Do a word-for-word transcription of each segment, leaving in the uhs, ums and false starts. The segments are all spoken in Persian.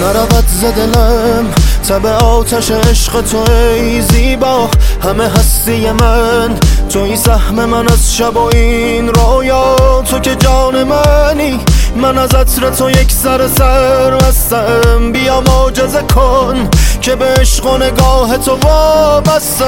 نرود ز دلم تب آتش عشق تو ای زیبا. همه هستی من توی سهم من از شب و این رویا. تو که جان منی من از عطر تو یک سر سر هستم. بیا معجزه کن که به عشق و نگاه تو وابستم.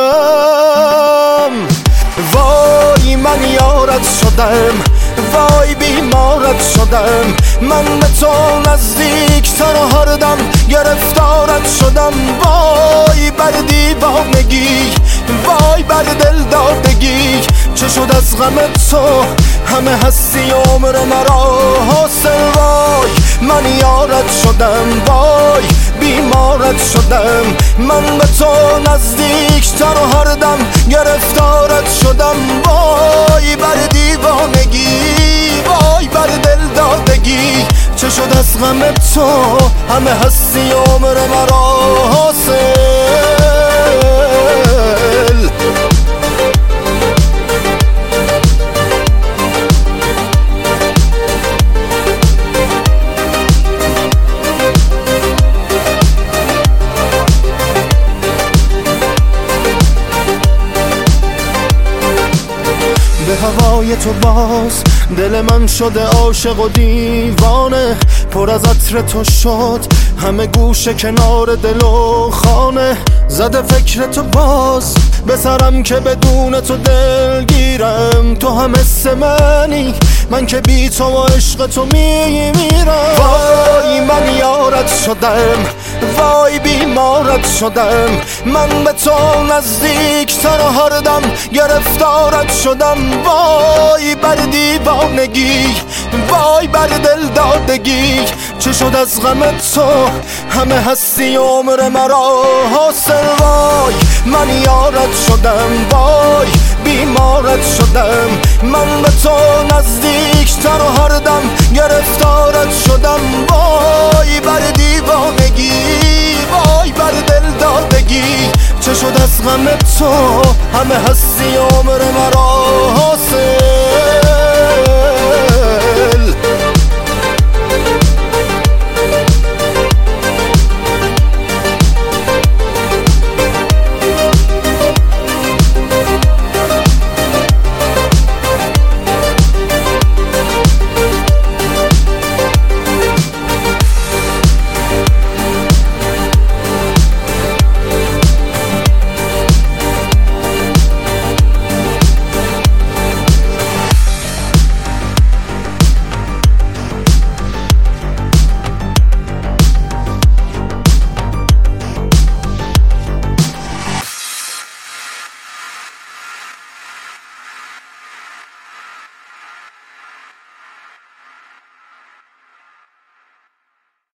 وای من یارت شدم، وای بیمارت شدم. من به تو نزدیکتر و هر دم گرفتارت شدم. وای بر دیوانگی، وای بر دل دادگی. چه شد از غم تو همه هستی عمر مرا حاصل. وای من یارت شدم، وای بیمارت شدم. من به تو نزدیکتر و هر دم گرفتارت شدم. وای بر دیوانگی، وای بر دل دادگی. چه شد از غم تو همه هستی عمر مرا حاصل. به هوای تو باز دل من شده عاشق و دیوانه. پر از عطر تو شد همه گوشه کنار دل و خانه. زده فکر تو باز به سرم که بدون تو دلگیرم. تو هم حس منی من که بی تو و عشق تو میمیرم. وای من یارت شدم، وای بیمارت شدم. من به تو نزدیکتر و هر دم گرفتارت شدم. وای بر دیوانگی، وای بر دل دادگی. چه شد از غم تو همه هستی عمر مرا حاصل. وای من یارت شدم، وای بیمارت شدم. من به تو نزدیکتر و هر دم گرفتارت شدم. وای بر دیوانگی، وای بر دل دادگی. چه شد از غم تو همه هستی عمر مرا حاصل.